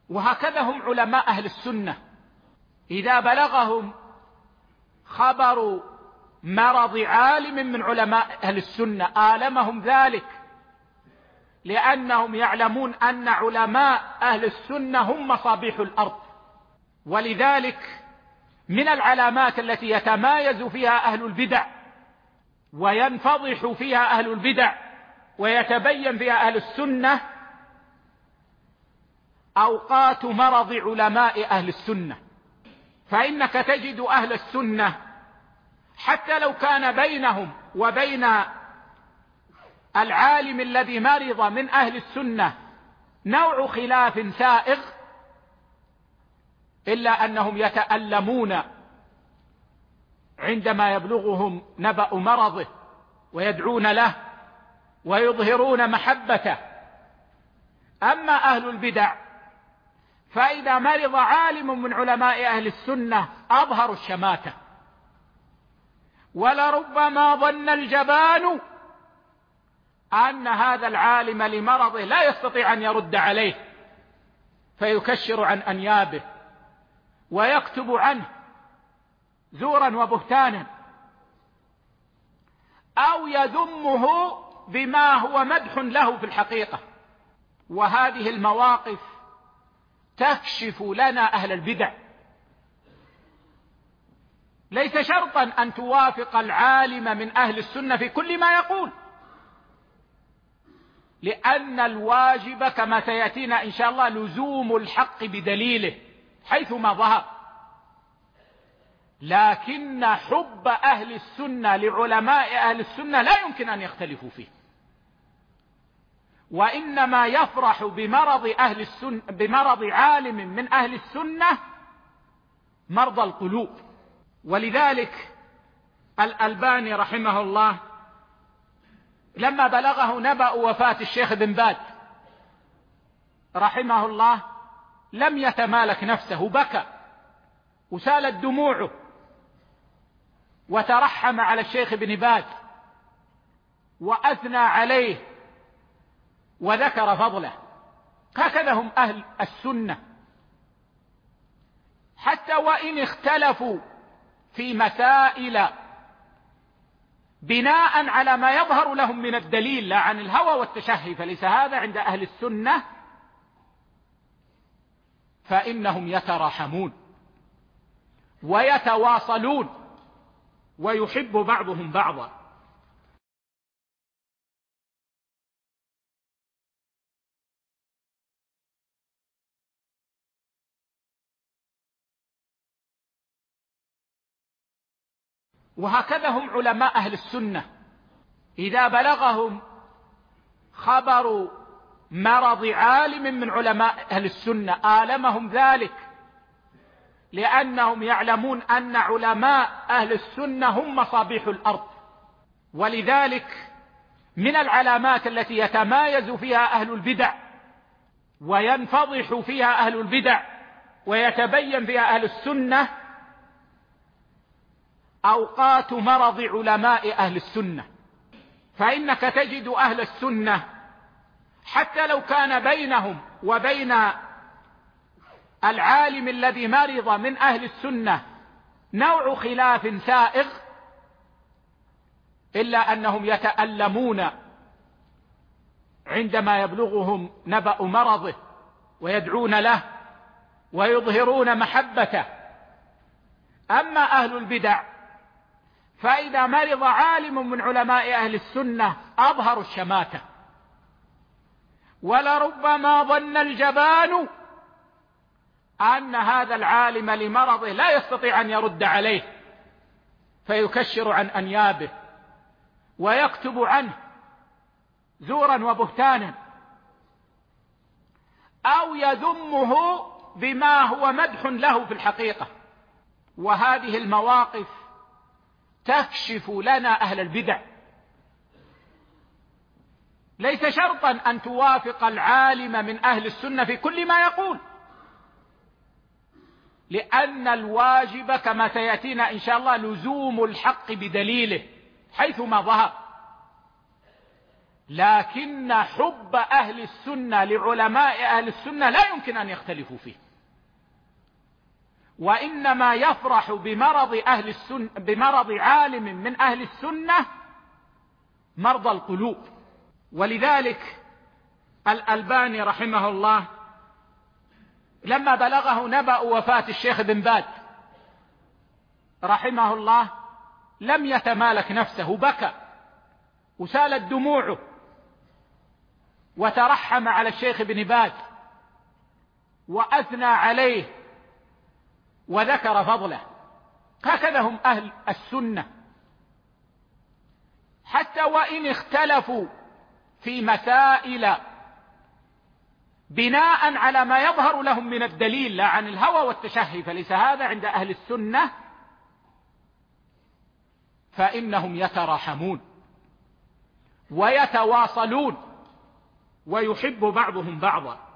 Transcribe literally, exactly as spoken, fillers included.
وهكذا هم علماء أهل السنة، إذا بلغهم خبر مرض عالم من علماء أهل السنة آلمهم ذلك، لأنهم يعلمون أن علماء أهل السنة هم مصابيح الأرض. ولذلك من العلامات التي يتمايز فيها أهل البدع وينفضح فيها أهل البدع ويتبين فيها أهل السنة أوقات مرض علماء أهل السنة. فإنك تجد أهل السنة حتى لو كان بينهم وبين العالم الذي مرض من أهل السنة نوع خلاف سائغ، إلا أنهم يتألمون عندما يبلغهم نبأ مرضه ويدعون له ويظهرون محبته. أما أهل البدع فإذا مرض عالم من علماء أهل السنة أظهروا الشماتة، ولربما ظن الجبان أن هذا العالم لمرضه لا يستطيع أن يرد عليه، فيكشر عن أنيابه ويكتب عنه زورا وبهتانا، أو يذمه بما هو مدح له في الحقيقة. وهذه المواقف تكشف لنا أهل البدع. ليس شرطا أن توافق العالم من أهل السنة في كل ما يقول، لأن الواجب كما سيأتينا إن شاء الله لزوم الحق بدليله حيثما ظهر، لكن حب أهل السنة لعلماء أهل السنة لا يمكن أن يختلفوا فيه، وإنما يفرح بمرض أهل السنة بمرض عالم من أهل السنة مرضى القلوب. ولذلك الألباني رحمه الله لما بلغه نبأ وفاة الشيخ بن باز رحمه الله لم يتمالك نفسه، بكى وسالت دموعه وترحم على الشيخ بن باز وأثنى عليه وذكر فضله. هكذا هم أهل السنة، حتى وإن اختلفوا في مسائل بناء على ما يظهر لهم من الدليل لا عن الهوى والتشهي، فليس هذا عند أهل السنة، فإنهم يتراحمون ويتواصلون ويحب بعضهم بعضا. وهكذا هم علماء أهل السنة، إذا بلغهم خبر مرض عالم من علماء أهل السنة آلمهم ذلك، لأنهم يعلمون أن علماء أهل السنة هم مصابيح الأرض. ولذلك من العلامات التي يتمايز فيها أهل البدع وينفضح فيها أهل البدع ويتبين فيها أهل السنة أوقات مرض علماء أهل السنة. فإنك تجد أهل السنة حتى لو كان بينهم وبين العالم الذي مرض من أهل السنة نوع خلاف سائغ، إلا أنهم يتألمون عندما يبلغهم نبأ مرضه ويدعون له ويظهرون محبته. أما أهل البدع فإذا مرض عالم من علماء أهل السنة أظهروا الشماتة، ولربما ظن الجبان أن هذا العالم لمرضه لا يستطيع أن يرد عليه، فيكشر عن أنيابه ويكتب عنه زورا وبهتانا، أو يذمه بما هو مدح له في الحقيقة. وهذه المواقف تكشف لنا أهل البدع. ليس شرطا أن توافق العالم من أهل السنة في كل ما يقول، لأن الواجب كما سيأتينا إن شاء الله لزوم الحق بدليله حيثما ظهر، لكن حب أهل السنة لعلماء أهل السنة لا يمكن أن يختلفوا فيه، وإنما يفرح بمرض أهل السنة بمرض عالم من أهل السنة مرضى القلوب. ولذلك الألباني رحمه الله لما بلغه نبأ وفاة الشيخ بن باز رحمه الله لم يتمالك نفسه، بكى وسالت دموعه وترحم على الشيخ بن باز وأثنى عليه وذكر فضله. هكذا هم أهل السنة، حتى وإن اختلفوا في مسائل بناء على ما يظهر لهم من الدليل لا عن الهوى والتشهي، فليس هذا عند أهل السنة، فإنهم يتراحمون ويتواصلون ويحب بعضهم بعضا.